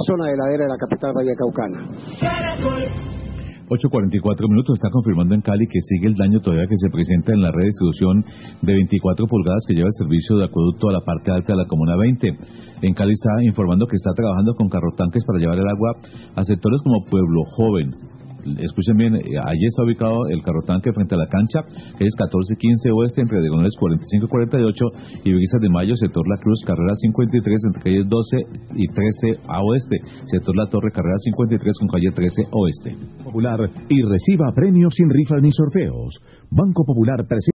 zona de ladera de la capital vallecaucana. 8:44 minutos. Está confirmando en Cali que sigue el daño todavía que se presenta en la red de distribución de 24 pulgadas que lleva el servicio de acueducto a la parte alta de la Comuna 20. En Cali está informando que está trabajando con carrotanques para llevar el agua a sectores como Pueblo Joven. Escuchen bien, allí está ubicado el carrotanque frente a la cancha, que es 1415 oeste, entre diagonales 45 y 48, y Brisas de Mayo, sector La Cruz, carrera 53, entre calles 12 y 13 a oeste, sector La Torre, carrera 53 con calle 13 oeste. Popular y reciba premios sin rifas ni sorteos. Banco Popular presenta